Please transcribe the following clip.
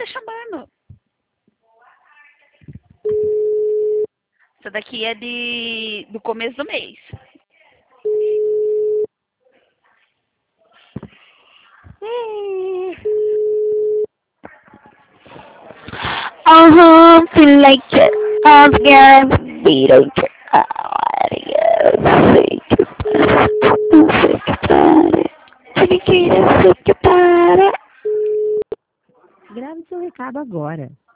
tá chamando. Essa daqui é do começo do mês. Feel like it. I'm scared. We don't care. Grave seu recado agora.